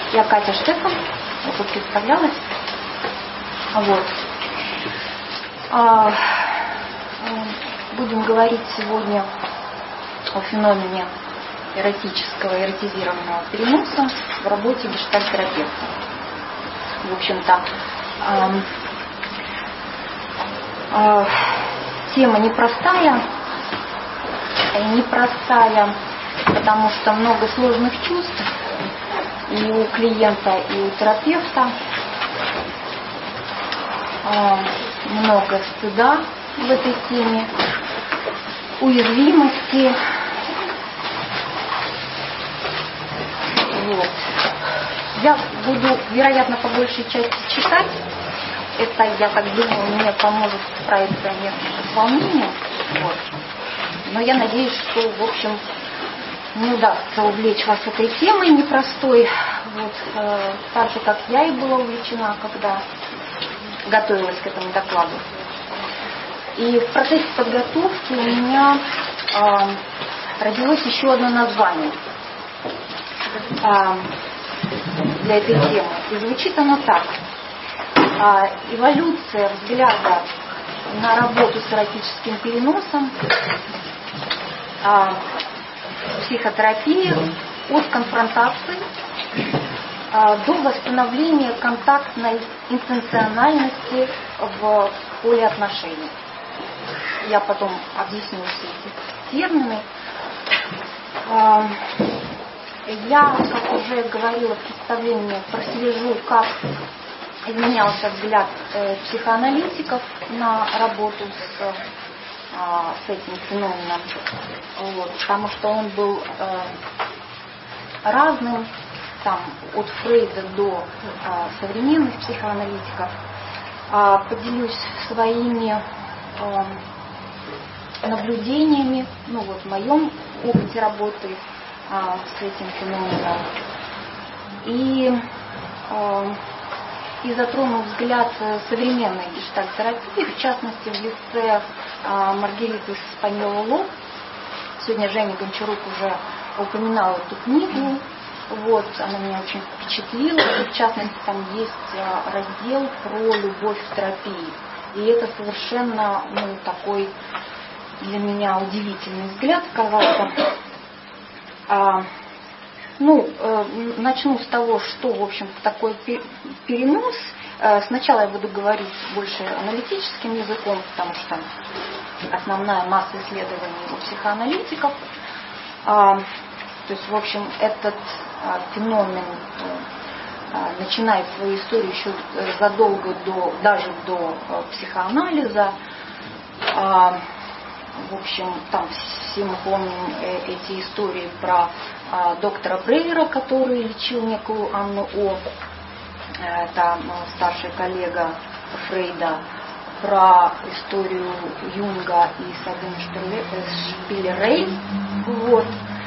Я Катя Штефан, я тут представлялась. Вот. Будем говорить сегодня о феномене эротического, эротизированного переноса в работе гештальт-терапевта. В общем-то, тема непростая, потому что много сложных чувств и у клиента, и у терапевта, много стыда в этой теме, уязвимости. Вот. Я буду, вероятно, по большей части читать. Это, я так думаю, мне поможет справиться с волнением. Вот. Но я надеюсь, что, в общем, не удастся увлечь вас этой темой непростой. Вот. Так же, как я и была увлечена, когда готовилась к этому докладу. И в процессе подготовки у меня родилось еще одно название для этой темы. И звучит оно так. Эволюция взгляда на работу с эротическим переносом, психотерапия от конфронтации до восстановления контактной интенциональности в поле отношений. Я потом объясню все эти термины. Я, как уже говорила в представлении, прослежу, как изменялся взгляд психоаналитиков на работу с этим феноменом. Вот, потому что он был разным, там, от Фрейда до современных психоаналитиков. Поделюсь своими наблюдениями, в моем опыте работы с этим феноменом. И затрону взгляд современной гештальт-терапии, в частности, в лице Маргариты Спаньоло. Сегодня Женя Гончарук уже упоминала эту книгу. Вот, она меня очень впечатлила. И, в частности, там есть раздел про любовь в терапии. И это совершенно такой для меня удивительный взгляд оказался. Начну с того, что, в общем-то, такое перенос. Сначала я буду говорить больше аналитическим языком, потому что основная масса исследований у психоаналитиков. То есть, в общем, этот феномен начинает свою историю еще задолго даже до психоанализа. В общем, там все мы помним эти истории про доктора Брейера, который лечил некую Анну О. Это старший коллега Фрейда, про историю Юнга и Сабины Шпиле-Рей. Вот.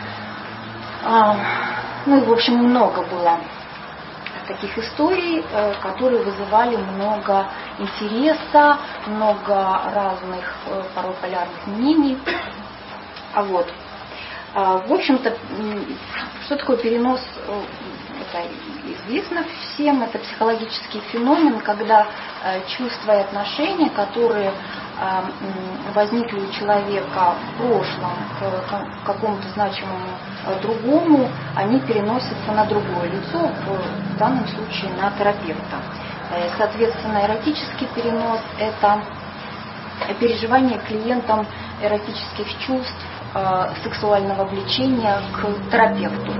И, в общем, много было таких историй, которые вызывали много интереса, много разных, порой полярных мнений. В общем-то, что такое перенос, это известно всем, это психологический феномен, когда чувства и отношения, которые возникли у человека в прошлом к какому-то значимому другому, они переносятся на другое лицо, в данном случае на терапевта. Соответственно, эротический перенос – это переживание клиентом эротических чувств, сексуального влечения к терапевту.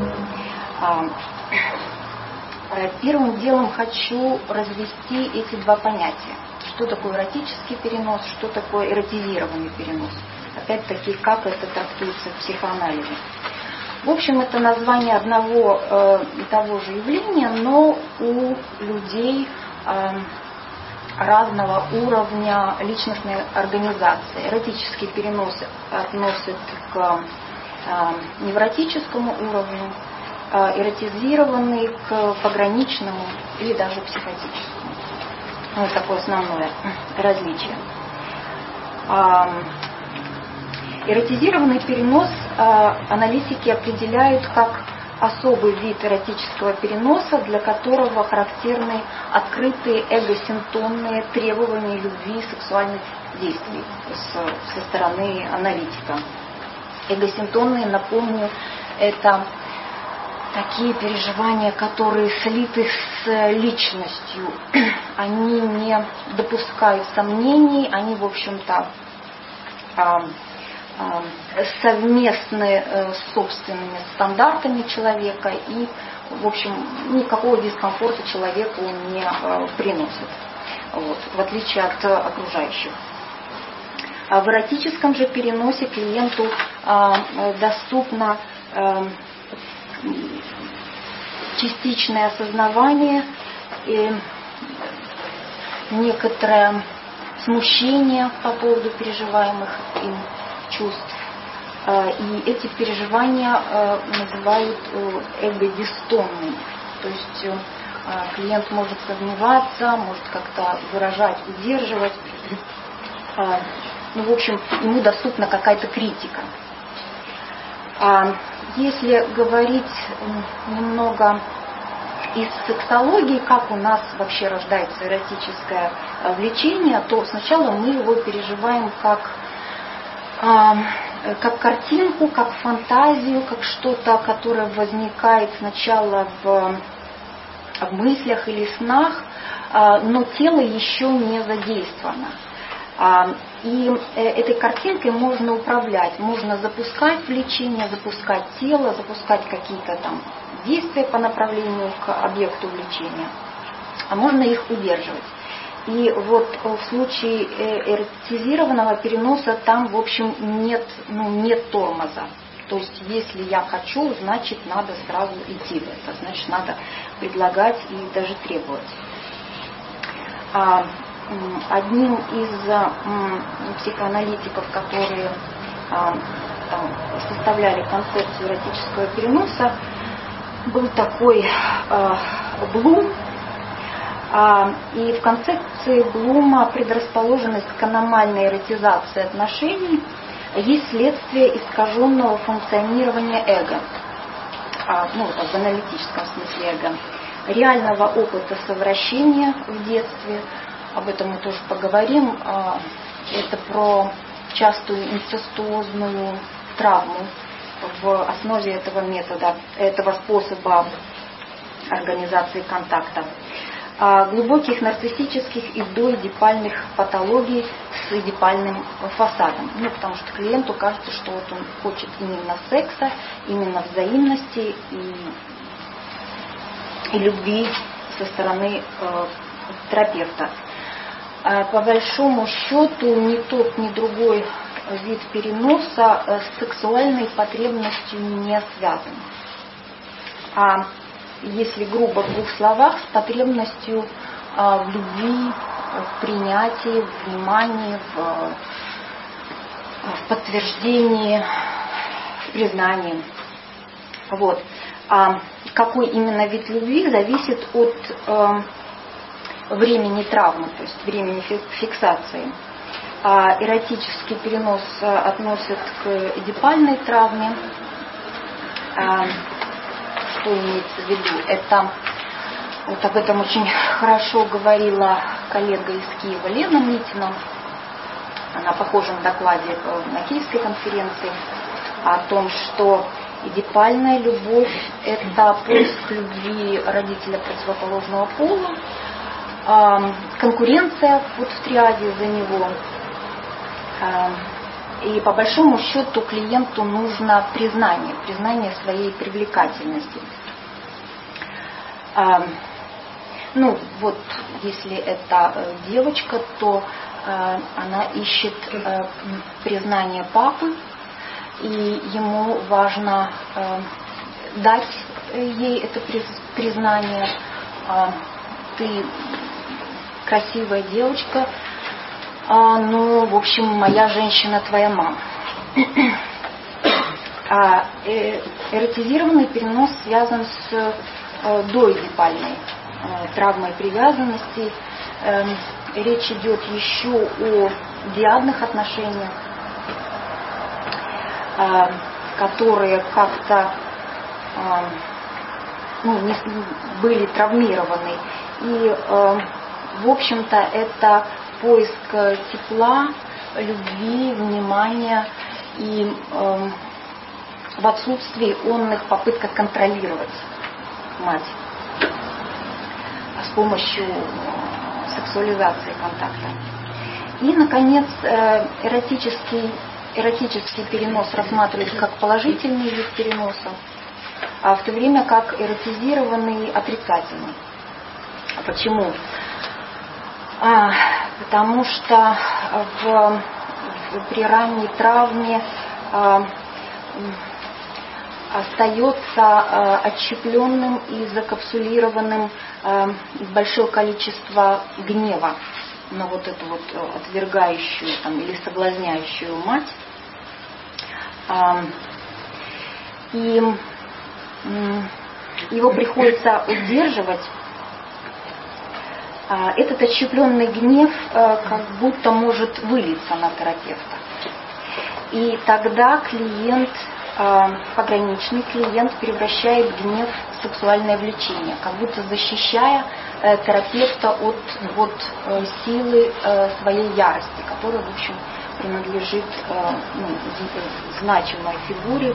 Первым делом хочу развести эти два понятия. Что такое эротический перенос, что такое эротизированный перенос. Опять-таки, как это трактуется в психоанализе. В общем, это название одного и того же явления, но у людей разного уровня личностной организации. Эротический перенос относит к невротическому уровню, эротизированный к пограничному или даже психотическому. Вот такое основное различие. Эротизированный перенос аналитики определяют как особый вид эротического переноса, для которого характерны открытые эгосинтонные требования любви и сексуальных действий со стороны аналитика. Эгосинтонные, напомню, это такие переживания, которые слиты с личностью. Они не допускают сомнений, они, в общем-то, совместны с собственными стандартами человека и, в общем, никакого дискомфорта человеку не приносит, вот, в отличие от окружающих. В эротическом же переносе клиенту доступно частичное осознавание и некоторое смущение по поводу переживаемых им чувств. И эти переживания называют эго-дистонными. То есть клиент может сомневаться, может как-то выражать, удерживать. В общем, ему доступна какая-то критика. Если говорить немного из сексологии, как у нас вообще рождается эротическое влечение, то сначала мы его переживаем как картинку, как фантазию, как что-то, которое возникает сначала в мыслях или снах, но тело еще не задействовано. И этой картинкой можно управлять, можно запускать влечение, запускать тело, запускать какие-то там действия по направлению к объекту влечения, а можно их удерживать. И вот в случае эротизированного переноса там, в общем, нет тормоза. То есть, если я хочу, значит, надо сразу идти в это, значит, надо предлагать и даже требовать. Одним из психоаналитиков, которые составляли концепцию эротического переноса, был такой Блум. И в концепции Блума предрасположенность к аномальной эротизации отношений есть следствие искаженного функционирования эго. В аналитическом смысле эго. Реального опыта совращения в детстве. Об этом мы тоже поговорим. Это про частую инцестуозную травму в основе этого метода, этого способа организации контакта. Глубоких нарциссических и доэдипальных патологий с эдипальным фасадом. Потому что клиенту кажется, что вот он хочет именно секса, именно взаимности и любви со стороны терапевта. По большому счету ни тот, ни другой вид переноса с сексуальной потребностью не связан. А если грубо в двух словах, с потребностью в любви, в принятии, в внимании, в подтверждении, в признании. Вот. А какой именно вид любви зависит от времени травмы, то есть времени фиксации. Эротический перенос относят к эдипальной травме. Что имеется в виду? Это, вот об этом очень хорошо говорила коллега из Киева Лена Митина. Она похожа на докладе на Киевской конференции о том, что эдипальная любовь – это поиск любви родителя противоположного пола, конкуренция вот в триаде за него. И по большому счету клиенту нужно признание своей привлекательности. Если это девочка, то она ищет признание папы, и ему важно дать ей это признание. Ты красивая девочка, в общем, моя женщина твоя мама. Эротизированный перенос связан с доэдипальной травмой привязанности. Речь идет еще о диадных отношениях, которые как-то были травмированы. И, в общем-то, это поиск тепла, любви, внимания и в отсутствии онных попытка контролировать мать с помощью сексуализации контакта. И, наконец, эротический перенос рассматривают как положительный вид переноса, в то время как эротизированный отрицательный. Почему? Потому что при ранней травме остается отщепленным и закапсулированным большое количество гнева на вот эту вот отвергающую или соблазняющую мать. И его приходится удерживать. Этот отщепленный гнев как будто может вылиться на терапевта. И тогда клиент, пограничный клиент, превращает гнев в сексуальное влечение, как будто защищая терапевта от силы своей ярости, которая, в общем, принадлежит значимой фигуре.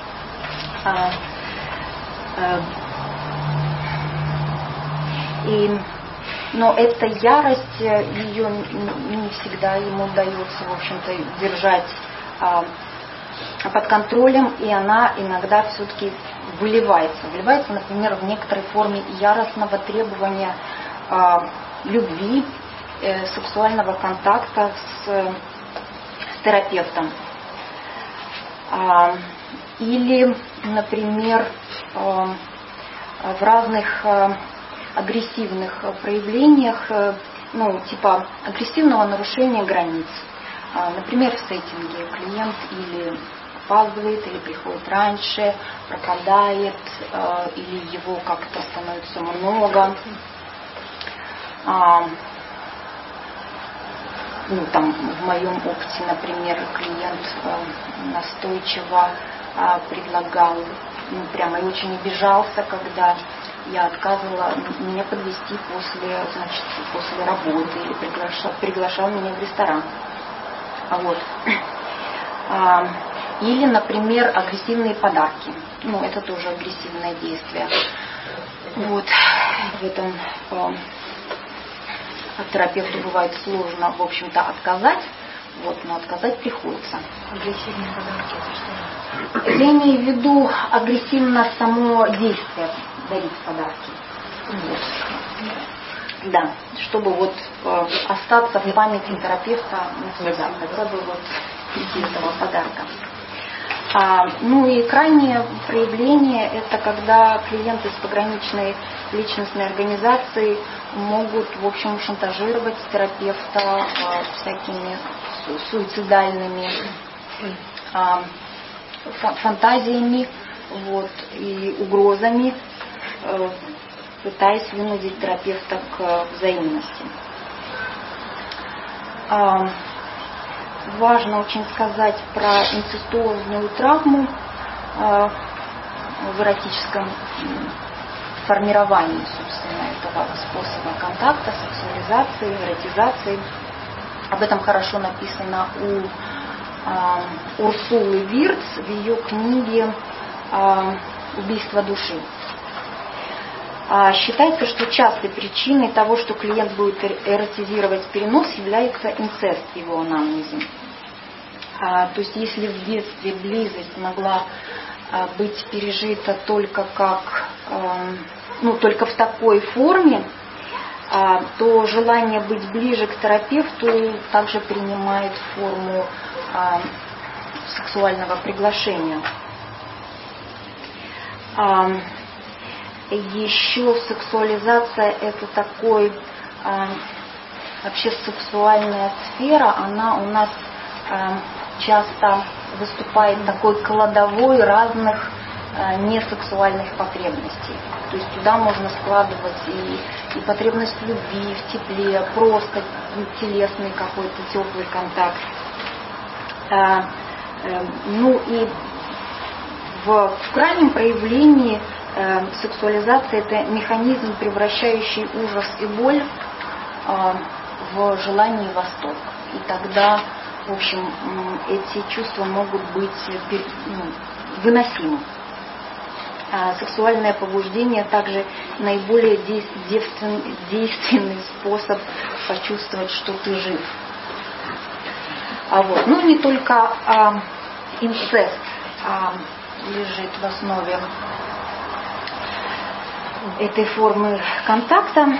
Но эта ярость, ее не всегда ему удается, в общем-то, держать под контролем, и она иногда все-таки выливается. Выливается, например, в некоторой форме яростного требования любви, сексуального контакта с терапевтом. Или, например, в разных агрессивных проявлениях, типа агрессивного нарушения границ. Например, в сеттинге клиент или опаздывает, или приходит раньше, пропадает, или его как-то становится много. В моем опыте, например, клиент настойчиво предлагал, прямо и очень обижался, когда я отказывала меня подвезти после работы, или приглашал меня в ресторан. Или, например, агрессивные подарки. Это тоже агрессивное действие. В этом терапевту бывает сложно, в общем-то, отказать, но отказать приходится. Агрессивные подарки — это что? Я имею в виду агрессивно само действие дарить подарки. Да, чтобы остаться в памяти терапевта навсегда, хотя бы в виде этого подарка. И крайнее проявление — это когда клиенты из пограничной личностной организации могут, в общем, шантажировать терапевта всякими суицидальными фантазиями и угрозами, пытаясь вынудить терапевта к взаимности. Важно очень сказать про инцестуозную травму в эротическом формировании, собственно, этого способа контакта, сексуализации, эротизации. Об этом хорошо написано у Урсулы Вирц в ее книге «Убийство души». Считается, что частой причиной того, что клиент будет эротизировать перенос, является инцест в его анамнезе. То есть если в детстве близость могла быть пережита только только в такой форме, то желание быть ближе к терапевту также принимает форму сексуального приглашения. Еще сексуализация — это такой вообще сексуальная сфера, она у нас часто выступает такой кладовой разных несексуальных потребностей. То есть туда можно складывать и потребность в любви, в тепле, просто телесный какой-то теплый контакт. И в крайнем проявлении сексуализация – это механизм, превращающий ужас и боль в желание и восторг. И тогда, в общем, эти чувства могут быть выносимы. Сексуальное побуждение также наиболее действенный способ почувствовать, что ты жив. Но не только инцест лежит в основе этой формы контакта.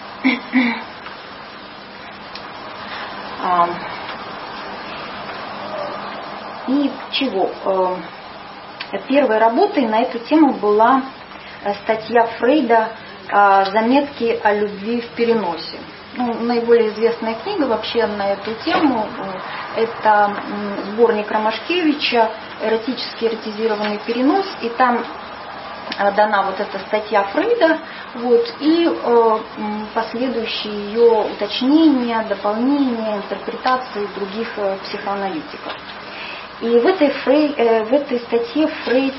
И чего? Первой работой на эту тему была статья Фрейда «Заметки о любви в переносе». Наиболее известная книга вообще на эту тему – это сборник Ромашкевича «Эротически эротизированный перенос», и там дана вот эта статья Фрейда, и последующие ее уточнения, дополнения, интерпретации других психоаналитиков. И в этой статье Фрейд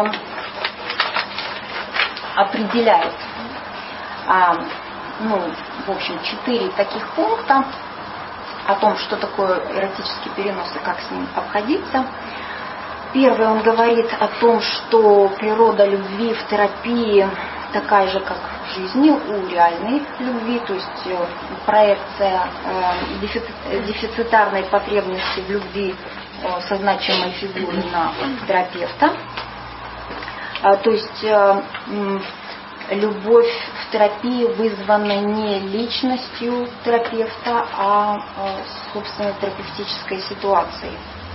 определяет, в общем, 4 таких пункта о том, что такое эротический перенос и как с ним обходиться. Первый, он говорит о том, что природа любви в терапии такая же, как в жизни, у реальной любви, то есть проекция дефицитарной потребности в любви со значимой фигурой на терапевта. То есть любовь в терапии вызвана не личностью терапевта, а собственной терапевтической ситуацией.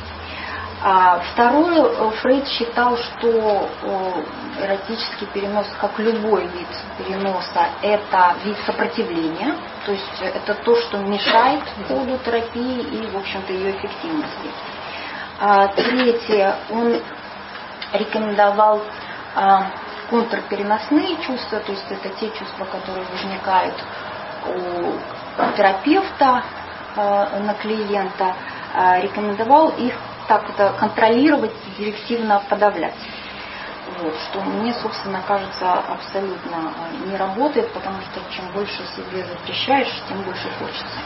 Второе, Фрейд считал, что эротический перенос, как любой вид переноса, это вид сопротивления, то есть это то, что мешает ходу терапии и, в общем-то, ее эффективности. Третье, он рекомендовал контрпереносные чувства, то есть это те чувства, которые возникают у терапевта на клиента, рекомендовал их так-то контролировать, директивно подавлять. Что мне, собственно, кажется, абсолютно не работает, потому что чем больше себе запрещаешь, тем больше хочется.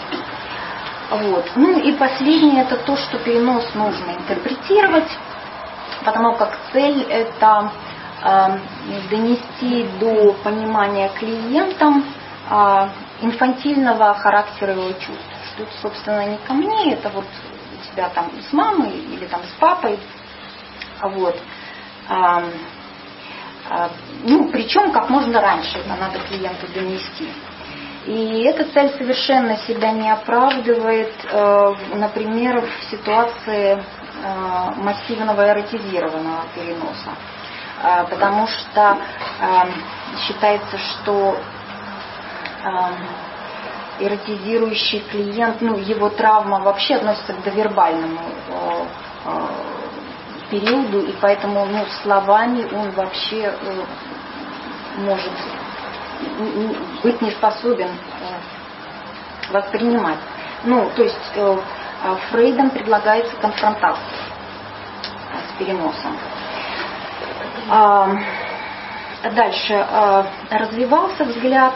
И последнее, это то, что перенос нужно интерпретировать, потому как цель это донести до понимания клиентам инфантильного характера его чувств. Что это, собственно, не ко мне, это у тебя там с мамой или там с папой. Причем как можно раньше это надо клиенту донести. И эта цель совершенно себя не оправдывает, например, в ситуации массивного эротизированного переноса. Потому что считается, что эротизирующий клиент, его травма вообще относится к довербальному периоду, и поэтому словами он вообще может быть не способен воспринимать. То есть Фрейдом предлагается конфронтация с переносом. Дальше развивался взгляд.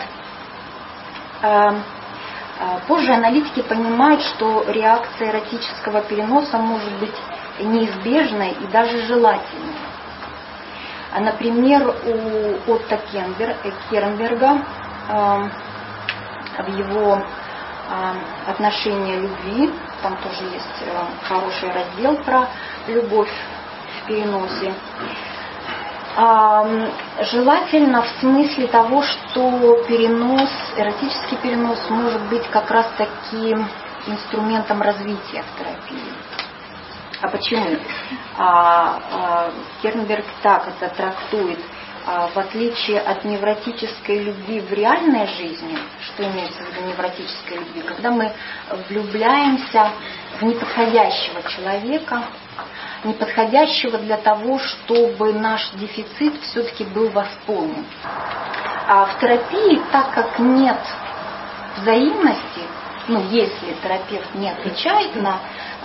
Позже аналитики понимают, что реакция эротического переноса может быть неизбежной и даже желательной. Например, у Отто Кернберга в его отношении любви, там тоже есть хороший раздел про любовь в переносе, желательно в смысле того, что эротический перенос может быть как раз таким инструментом развития в терапии. А почему? Кернберг так это трактует. В отличие от невротической любви в реальной жизни, что имеется в виду невротической любви, когда мы влюбляемся в неподходящего человека, неподходящего для того, чтобы наш дефицит все-таки был восполнен. А в терапии, так как нет взаимности, если терапевт не отвечает на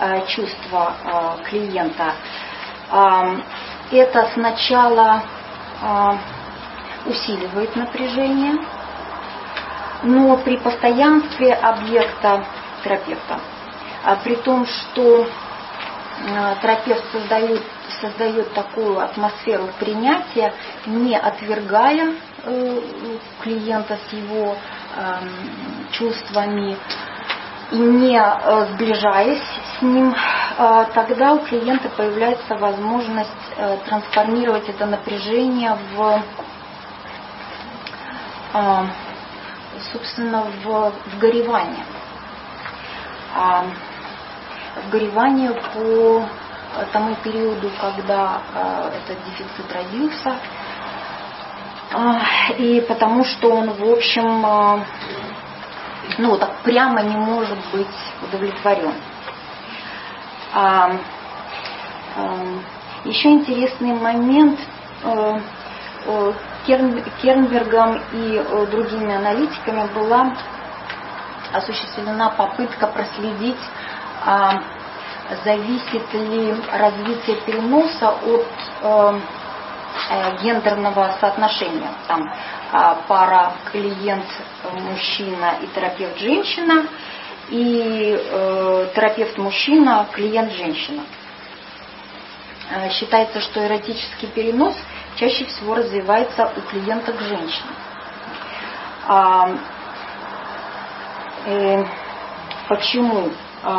чувства клиента, это сначала усиливает напряжение, но при постоянстве объекта терапевта, при том, что терапевт создает такую атмосферу принятия, не отвергая клиента с его чувствами и не сближаясь с ним, тогда у клиента появляется возможность трансформировать это напряжение собственно, в горевание. В горевание по тому периоду, когда этот дефицит родился, и потому что он, в общем, так прямо не может быть удовлетворен. Еще интересный момент. Кернбергом и другими аналитиками была осуществлена попытка проследить, зависит ли развитие переноса от гендерного соотношения. Там пара клиент-мужчина и терапевт-женщина, и терапевт-мужчина, клиент-женщина. Считается, что эротический перенос чаще всего развивается у клиенток женщин. Почему?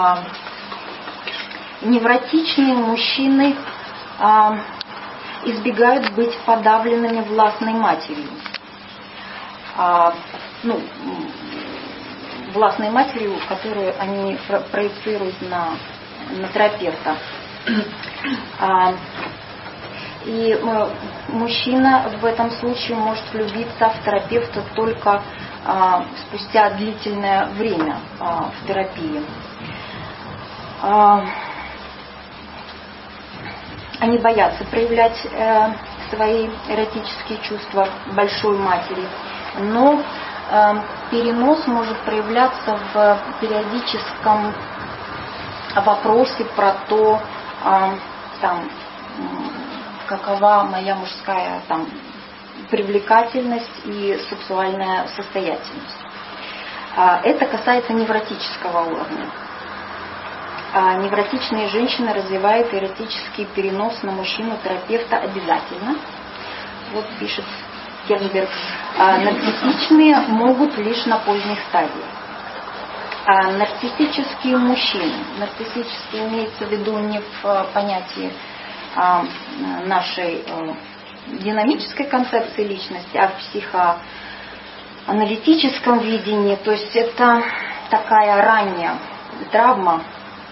Невротичные мужчины избегают быть подавленными властной матерью. Властной матерью, которую они проецируют на терапевта. И мужчина в этом случае может влюбиться в терапевта только спустя длительное время в терапии. Они боятся проявлять свои эротические чувства большой матери, но перенос может проявляться в периодическом вопросе про то, какова моя мужская привлекательность и сексуальная состоятельность. Это касается невротического уровня. Невротичные женщины развивают эротический перенос на мужчину-терапевта обязательно. Вот пишет Кернберг. Нарциссичные могут лишь на поздних стадиях. Нарциссические мужчины. Нарциссические имеется в виду не в понятии нашей динамической концепции личности, а в психоаналитическом видении. То есть это такая ранняя травма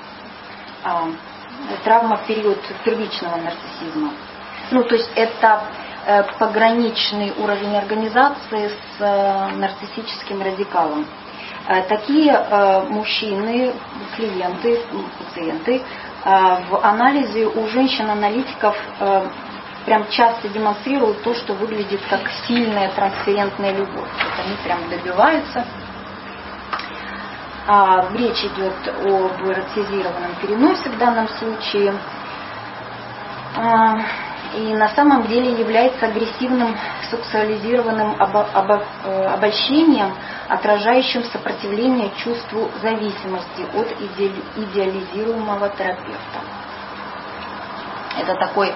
в период первичного нарциссизма. То есть это пограничный уровень организации с нарциссическим радикалом. Такие мужчины, клиенты, пациенты в анализе у женщин-аналитиков прям часто демонстрируют то, что выглядит как сильная трансферентная любовь. Вот они прям добиваются. Речь идет об эротизированном переносе в данном случае. И на самом деле является агрессивным сексуализированным обольщением, отражающим сопротивление чувству зависимости от идеализируемого терапевта. Это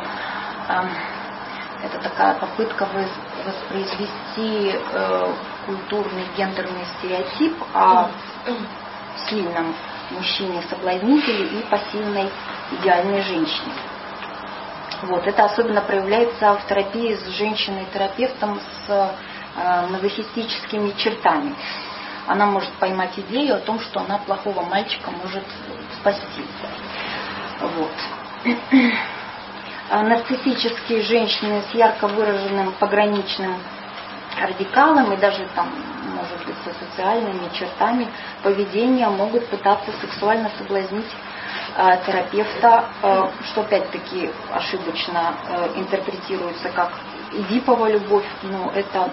такая попытка воспроизвести культурный гендерный стереотип о сильном мужчине-соблазнителе и пассивной идеальной женщине. Это особенно проявляется в терапии с женщиной-терапевтом с мазохистическими чертами. Она может поймать идею о том, что она плохого мальчика может спасти. Нарциссические женщины с ярко выраженным пограничным радикалом и даже может быть, со социальными чертами поведения могут пытаться сексуально соблазнить терапевта, что опять-таки ошибочно интерпретируется как эдипова любовь, но это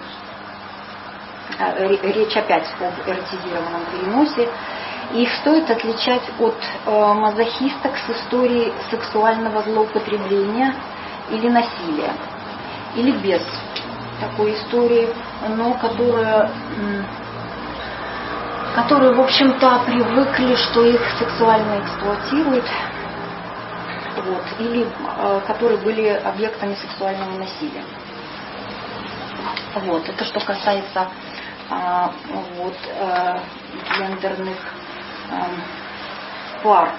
речь опять об эротизированном переносе. Их стоит отличать от мазохисток с историей сексуального злоупотребления или насилия. или без такой истории, но которые, в общем-то, привыкли, что их сексуально эксплуатируют, вот, или которые были объектами сексуального насилия. Вот, это что касается гендерных пар.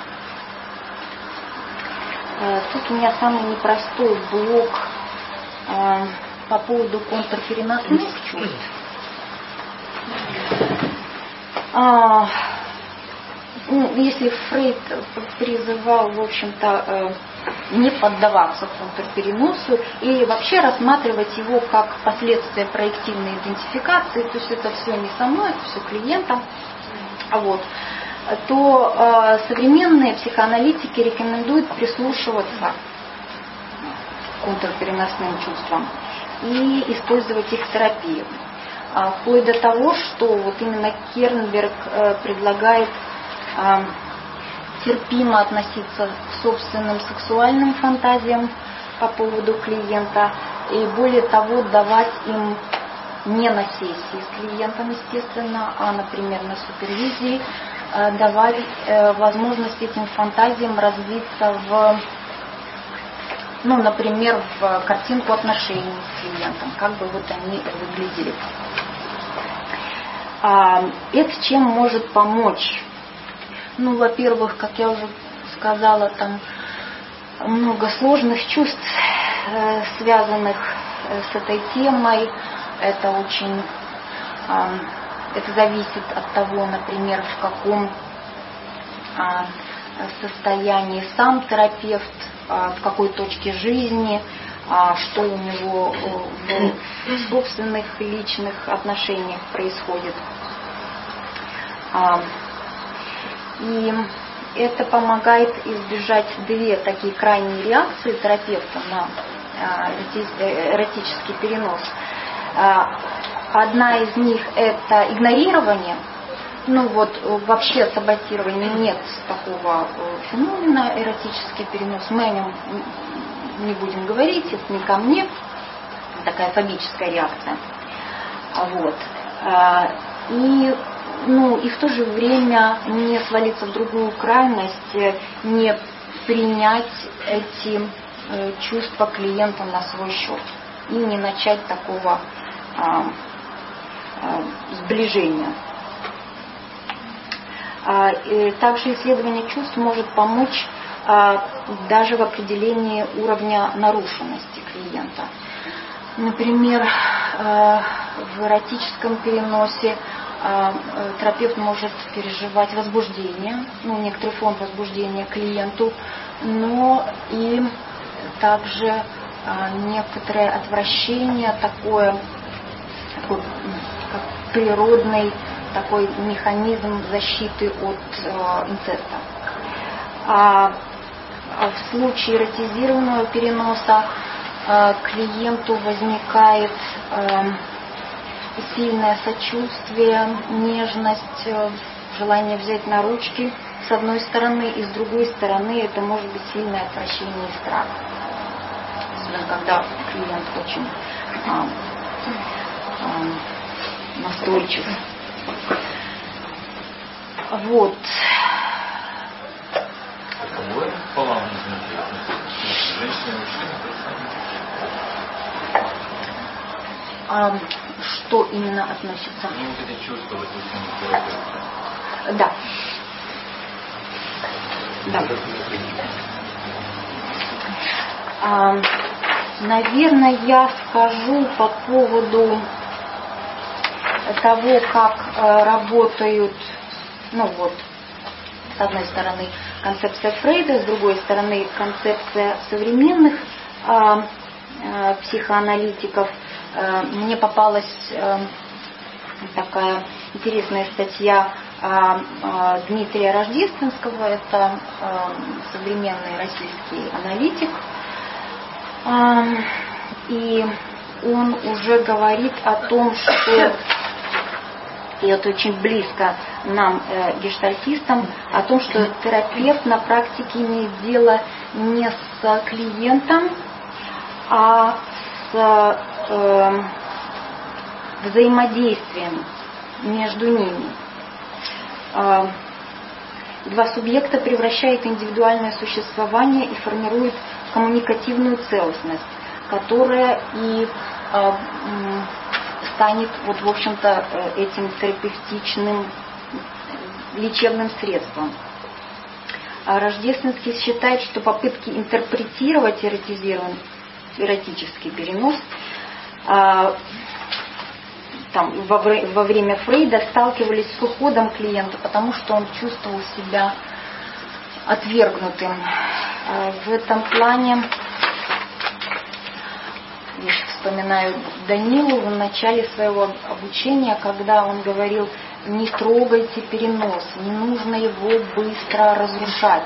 Тут у меня самый непростой блок по поводу контрпереносных чувств. Если Фрейд призывал, в общем-то, не поддаваться контрпереносу и вообще рассматривать его как последствия проективной идентификации, то есть это все не со мной, это все клиентам, вот, то современные психоаналитики рекомендуют прислушиваться к контрпереносным чувствам и использовать их в терапии. Вплоть до того, что вот именно Кернберг предлагает терпимо относиться к собственным сексуальным фантазиям по поводу клиента и, более того, давать им не на сессии с клиентом, естественно, а, например, на супервизии, давать возможность этим фантазиям развиться например, в картинку отношений с клиентом, как бы вот они выглядели. Это чем может помочь? Во-первых, как я уже сказала, там много сложных чувств, связанных с этой темой. Это очень, это зависит от того, например, в каком состоянии сам терапевт, в какой точке жизни, что у него в собственных личных отношениях происходит. И это помогает избежать две такие крайние реакции терапевта на эротический перенос. Одна из них – это игнорирование. Вообще саботирования нет такого феномена эротический перенос. Мы о нем не будем говорить, это не ко мне. Такая фобическая реакция. Вот. И в то же время не свалиться в другую крайность, не принять эти чувства клиента на свой счет и не начать такого сближения. Также исследование чувств может помочь даже в определении уровня нарушенности клиента. Например, в эротическом переносе терапевт может переживать возбуждение, некоторый фон возбуждения клиенту, но и также некоторое отвращение, такой как природный такой механизм защиты от инцеста. В случае эротизированного переноса клиенту возникает сильное сочувствие, нежность, желание взять на ручки с одной стороны, и с другой стороны это может быть сильное отвращение и страх. Особенно когда клиент очень настойчив. Вот. Что именно относится? Эти чувства, да. Наверное, я скажу по поводу того, как работают, с одной стороны концепция Фрейда, с другой стороны концепция современных психоаналитиков. Мне попалась такая интересная статья Дмитрия Рождественского, это современный российский аналитик, и он уже говорит о том, что, и это очень близко нам, гештальтистам, о том, что терапевт на практике имеет дело не с клиентом, а взаимодействием между ними. Два субъекта превращают индивидуальное существование и формируют коммуникативную целостность, которая и станет, вот, в общем-то, этим терапевтичным лечебным средством. Рождественский считает, что попытки интерпретировать эротический перенос во время Фрейда сталкивались с уходом клиента, потому что он чувствовал себя отвергнутым. В этом плане я вспоминаю Данилу в начале своего обучения, когда он говорил: не трогайте перенос, не нужно его быстро разрушать.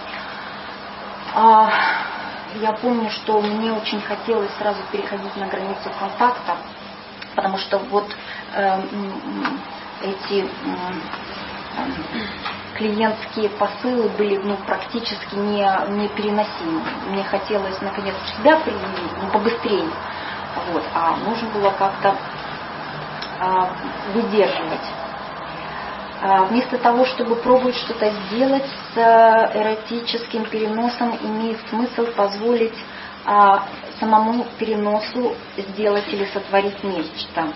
Я помню, что мне очень хотелось сразу переходить на границу контакта, потому что вот эти клиентские посылы были практически непереносимы. Мне хотелось наконец себя применить, побыстрее, вот, а нужно было как-то выдерживать. Вместо того, чтобы пробовать что-то сделать с эротическим переносом, имеет смысл позволить самому переносу сделать или сотворить нечто.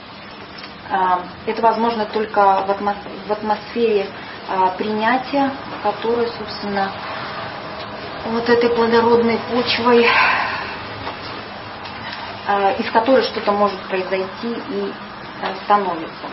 Это возможно только в атмосфере принятия, которая, собственно, вот этой плодородной почвой, из которой что-то может произойти и становится.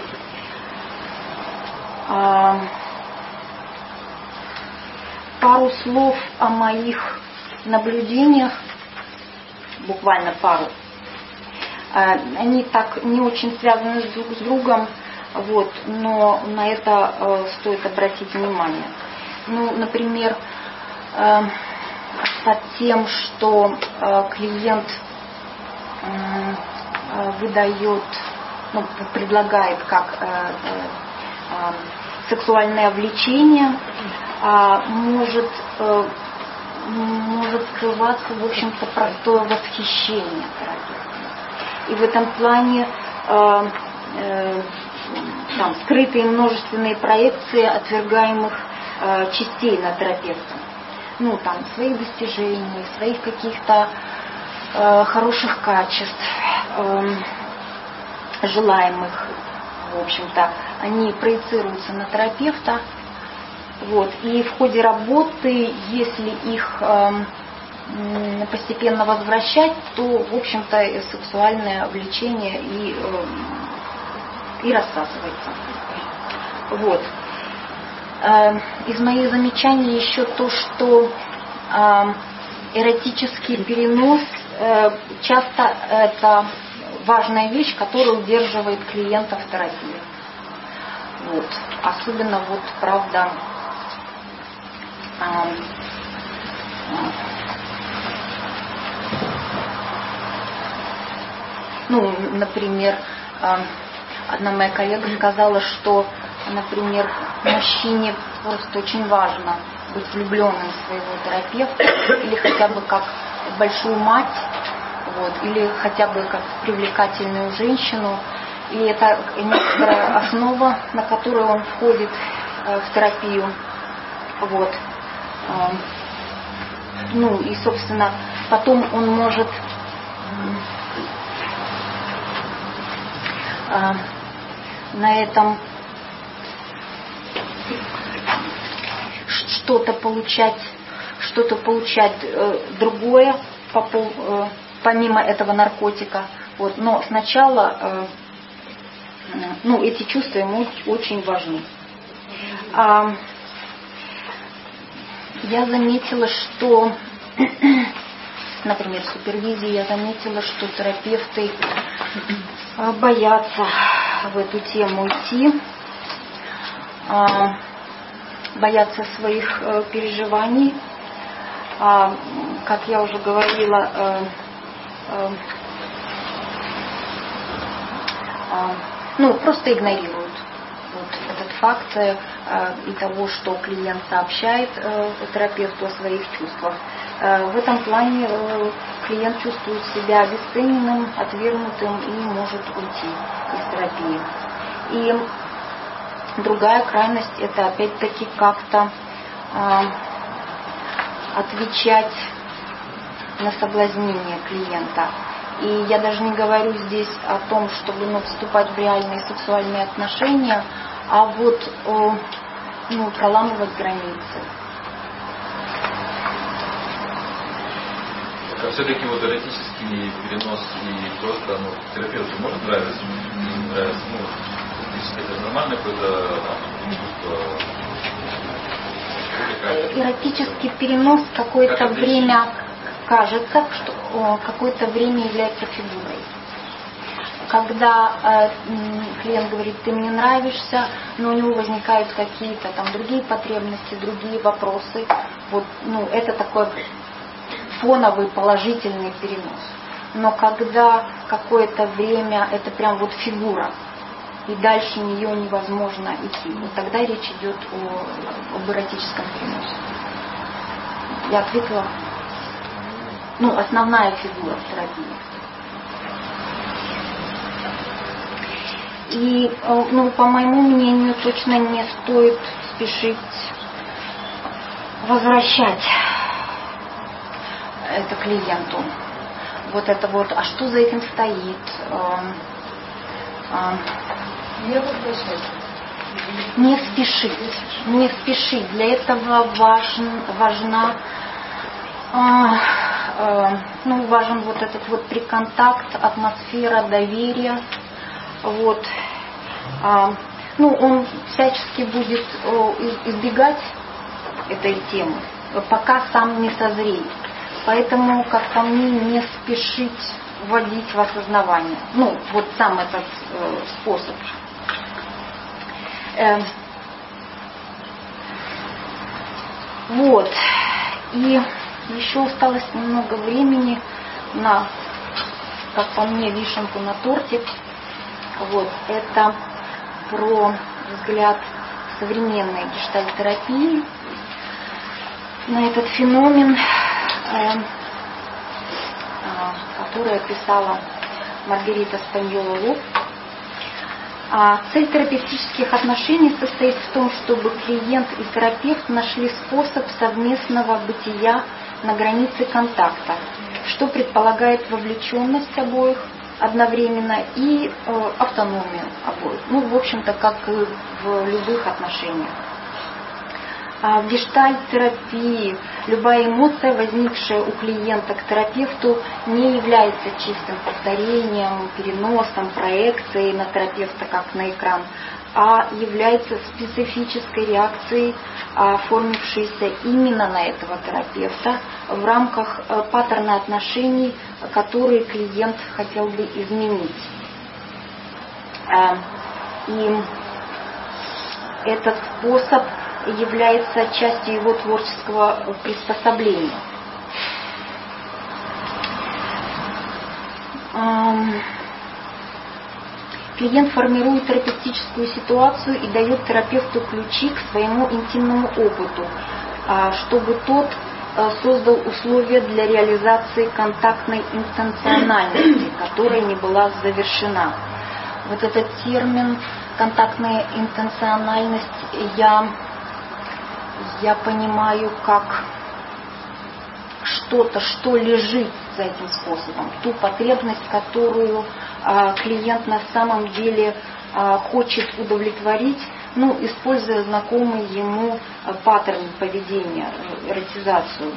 Пару слов о моих наблюдениях, буквально пару. Они так не очень связаны друг с другом, вот, но на это стоит обратить внимание. Например, со тем, что клиент выдает, предлагает как сексуальное влечение, может скрываться, в общем-то, простое восхищение терапевтом. И в этом плане скрытые множественные проекции отвергаемых частей на терапевта. Своих достижений, своих каких-то хороших качеств, желаемых, в общем-то, они проецируются на терапевта. Вот. И в ходе работы, если их постепенно возвращать, то, в общем-то, сексуальное влечение и рассасывается. Вот. Из моих замечаний еще то, что эротический перенос часто это важная вещь, которая удерживает клиента в терапии. Вот. Особенно, правда, например, одна моя коллега сказала, что, например, мужчине просто очень важно быть влюбленным в своего терапевта, или хотя бы как в большую мать, вот, или хотя бы как в привлекательную женщину. И это некоторая основа, на которую он входит в терапию. Вот. И, собственно, потом он может на этом что-то получать другое помимо этого наркотика. Вот. Но сначала эти чувства ему очень важны. Я заметила, что, например, в супервизии я заметила, что терапевты боятся в эту тему идти, боятся своих переживаний. Как я уже говорила, просто игнорируют. вот этот факт и того, что клиент сообщает терапевту о своих чувствах. В этом плане клиент чувствует себя обесцененным, отвергнутым и может уйти из терапии. И другая крайность – это опять-таки как-то отвечать на соблазнение клиента. И я даже не говорю здесь о том, чтобы вступать в реальные сексуальные отношения, а вот проламывать границы. А все-таки вот эротический перенос и просто терапевту может нравиться, не нравится, это нормально какое-то чувство? Эротический перенос какое-то время кажется, что какое-то время является фигурой. Когда клиент говорит, ты мне нравишься, но у него возникают какие-то там другие потребности, другие вопросы, это такой фоновый положительный перенос. Но когда какое-то время это прям фигура, и дальше нее невозможно идти, тогда речь идет об эротическом переносе. Я ответила. Основная фигура в терапии. И, по моему мнению, точно не стоит спешить возвращать это клиенту. А что за этим стоит? Не спешить. Для этого важна важен этот приконтакт, атмосфера доверия. Он всячески будет избегать этой темы, пока сам не созреет. Поэтому, как по мне, не спешить вводить в осознавание. Сам этот способ. И еще осталось немного времени на, как по мне, вишенку на торте. Это про взгляд современной гештальт-терапии на этот феномен, который описала Маргарита Спаньола-Лоб. Цель терапевтических отношений состоит в том, чтобы клиент и терапевт нашли способ совместного бытия на границе контакта, что предполагает вовлеченность обоих одновременно и автономию обоих. В общем-то, как и в любых отношениях. В гештальт-терапии любая эмоция, возникшая у клиента к терапевту, не является чистым повторением, переносом, проекцией на терапевта, как на экран, а является специфической реакцией, оформившейся именно на этого терапевта в рамках паттерна отношений, которые клиент хотел бы изменить. И этот способ является частью его творческого приспособления. Клиент формирует терапевтическую ситуацию и дает терапевту ключи к своему интимному опыту, чтобы тот создал условия для реализации контактной интенциональности, которая не была завершена. Этот термин контактная интенциональность я понимаю как что-то, что лежит за этим способом, ту потребность, которую клиент на самом деле хочет удовлетворить, используя знакомый ему паттерн поведения, эротизацию.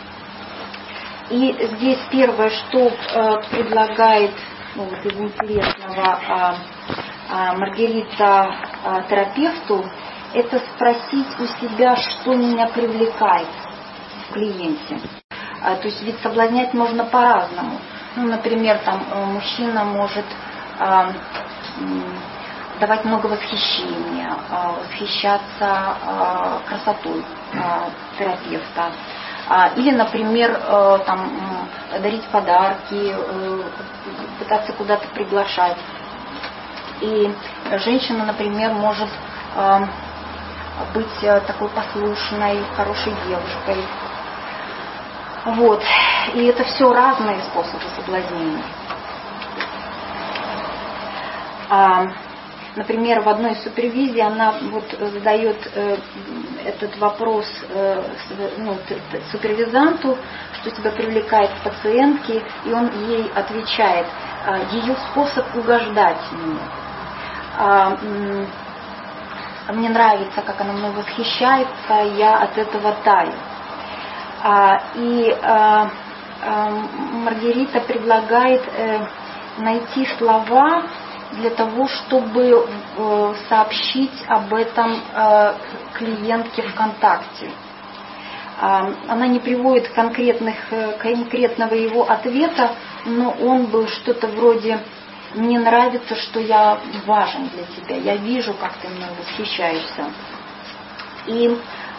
И здесь первое, что предлагает из интересного Маргарита терапевту, это спросить у себя, что меня привлекает в клиенте. То есть ведь соблазнять можно по-разному. Например, мужчина может давать много восхищения, восхищаться красотой терапевта. Или, например, дарить подарки, пытаться куда-то приглашать. И женщина, например, может быть такой послушной, хорошей девушкой. Вот. И это все разные способы соблазнения. Например, в одной супервизии она вот задает этот вопрос супервизанту, что тебя привлекает к пациентке, и он ей отвечает, ее способ угождать мне. Мне нравится, как она мной восхищается, я от этого таю. И Маргарита предлагает найти слова для того, чтобы сообщить об этом клиентке ВКонтакте. Она не приводит конкретного его ответа, но он был что-то вроде «Мне нравится, что я важен для тебя, я вижу, как ты мной восхищаешься». И,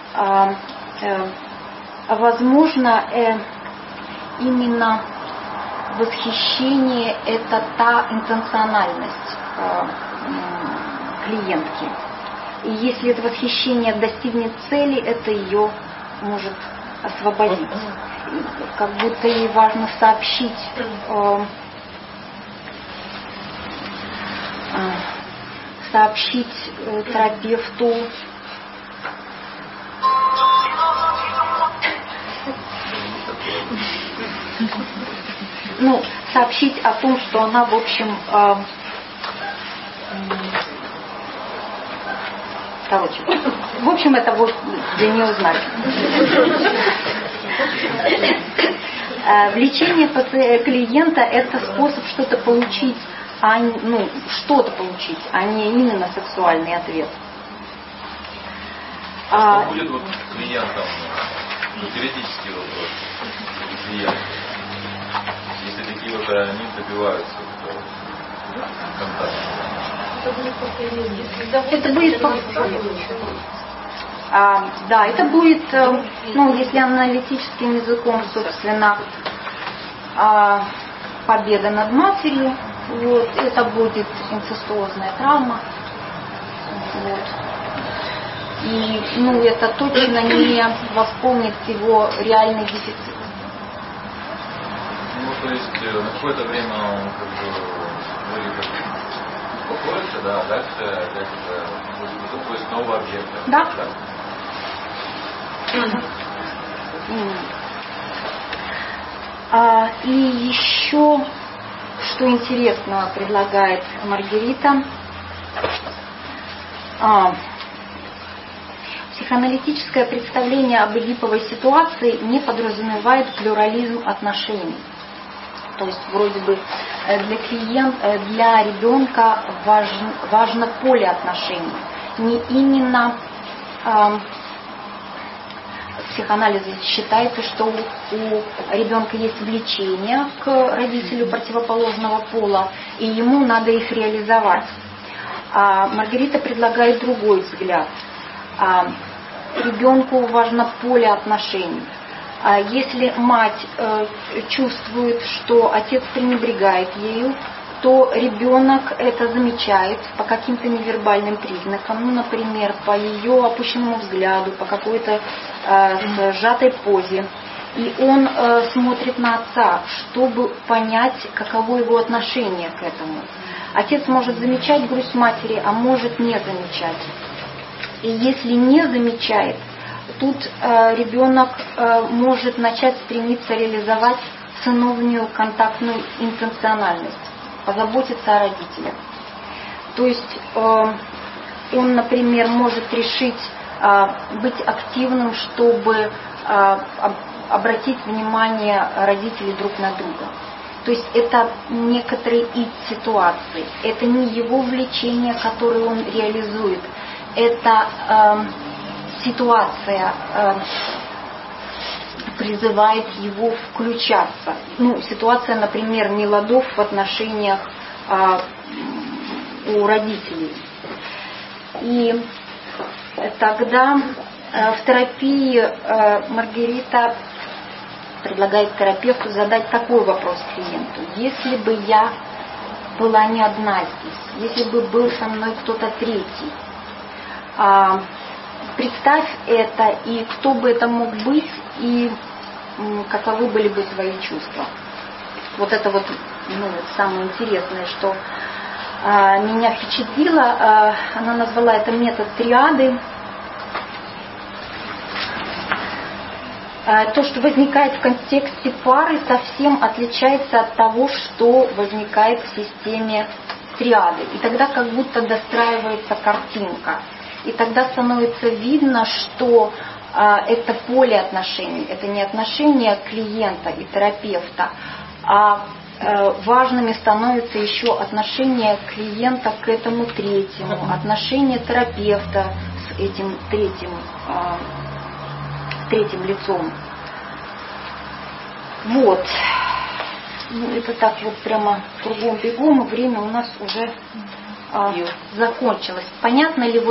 возможно, именно восхищение – это та интенциональность клиентки. И если это восхищение достигнет цели, это ее может освободить. Как будто ей важно сообщить терапевту сообщить о том, что она, в общем, это вот для нее знать. Влечение клиента – это способ что-то получить, а не именно сексуальный ответ. Будет вот клиентам теоретический вопрос. Если такие вот они добиваются контакта. Это будет, если аналитическим языком, собственно, победа над матерью. Вот, это будет инцестуозная травма. Вот. И это точно не восполнит его реальный дефицит. То есть на какое-то время он вроде как успокоится, да, а дальше опять то есть нового объекта. Да. И еще, что интересно предлагает Маргарита, психоаналитическое представление об эдиповой ситуации не подразумевает плюрализм отношений. То есть вроде бы для ребенка важно поле отношений. Не именно психоанализ считается, что у ребенка есть влечение к родителю противоположного пола, и ему надо их реализовать. А Маргарита предлагает другой взгляд. Ребенку важно поле отношений. Если мать чувствует, что отец пренебрегает ею, то ребенок это замечает по каким-то невербальным признакам, например, по ее опущенному взгляду, по какой-то сжатой позе. И он смотрит на отца, чтобы понять, каково его отношение к этому. Отец может замечать грусть матери, а может не замечать. И если не замечает, тут ребенок может начать стремиться реализовать сыновнюю контактную интенциональность, позаботиться о родителях. То есть он, например, может решить быть активным, чтобы обратить внимание родителей друг на друга. То есть это некоторые ситуации, это не его влечение, которое он реализует, это ситуация призывает его включаться. Ситуация, например, неладов в отношениях у родителей. И тогда в терапии Маргарита предлагает терапевту задать такой вопрос клиенту. Если бы я была не одна здесь, если бы был со мной кто-то третий. Представь это, и кто бы это мог быть, и каковы были бы твои чувства. Вот это вот, самое интересное, что меня впечатлило. Она назвала это метод триады. То, что возникает в контексте пары, совсем отличается от того, что возникает в системе триады. И тогда как будто достраивается картинка. И тогда становится видно, что это поле отношений, это не отношения клиента и терапевта, а важными становятся еще отношения клиента к этому третьему, отношения терапевта с этим третьим лицом. Вот. Это так вот прямо кругом бегом, время у нас уже закончилось. Понятно ли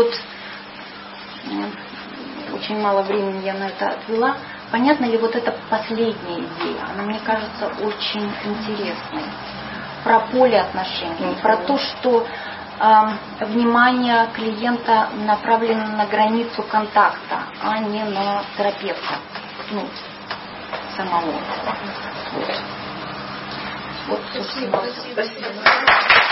очень мало времени я на это отвела, понятна ли эта последняя идея? Она, мне кажется, очень интересной. Про поле отношений, про то, что внимание клиента направлено на границу контакта, а не на терапевта, самого. Вот, Спасибо.